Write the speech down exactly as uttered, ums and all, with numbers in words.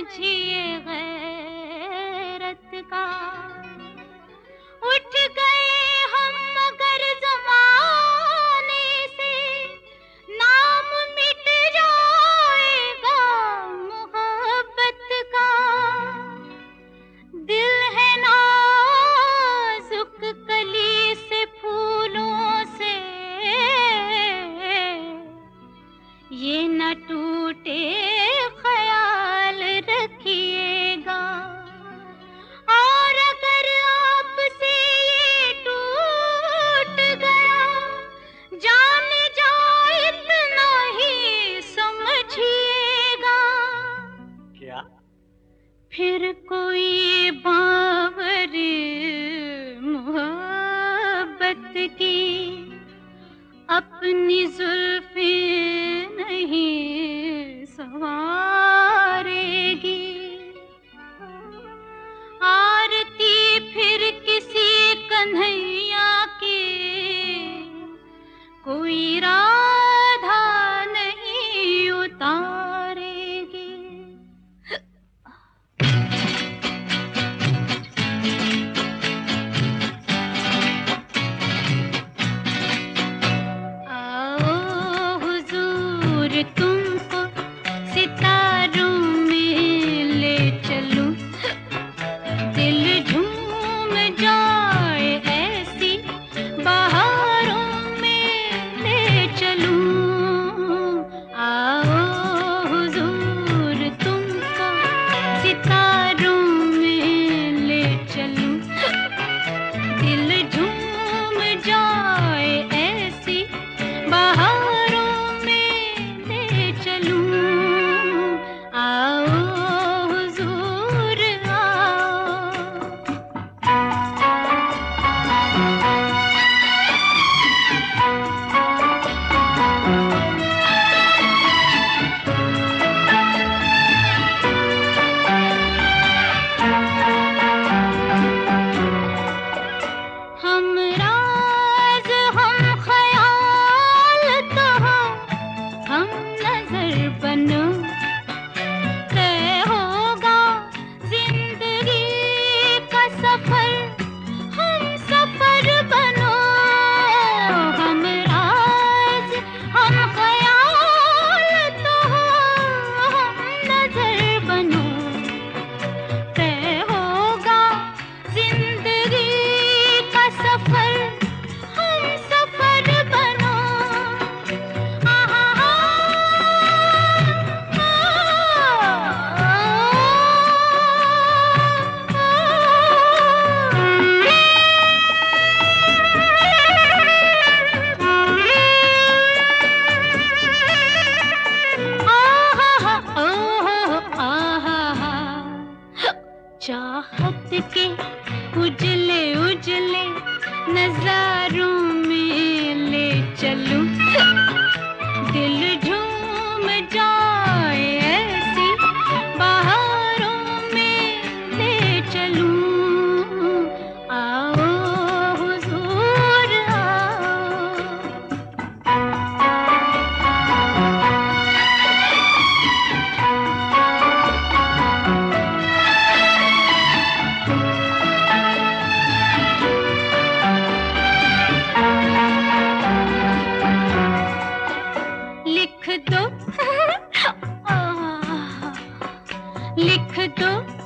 समझिए गैरत का। उठ गए हम मगर ज़माने से, नाम मिट जाएगा मोहब्बत का। दिल है नाजुक कली से फूलों से, ये न टूटे ख्याल रखिएगा। और अगर आपसे ये टूट गया, जाने जाए इतना ही समझिएगा। क्या? फिर कोई बावर मोहब्बत की अपनी जुल्फे नहीं सवारेगी। आरती फिर किसी कन्हैया की कोई राधा नहीं उतारेगी। तुमको सितारों में ले चलूं, दिल झूम जाए ऐसी बहारों में ले चलूं। आओ हुजूर तुमको सितारों में ले चलूं, दिल झूम जाए ऐसी बहारों चाहत के उजले उजले नजारों में ले चलूं, दिल झूम जाए ऐसी बहारों में ले चलूं। आओ हुजूर लिख दो लिख दो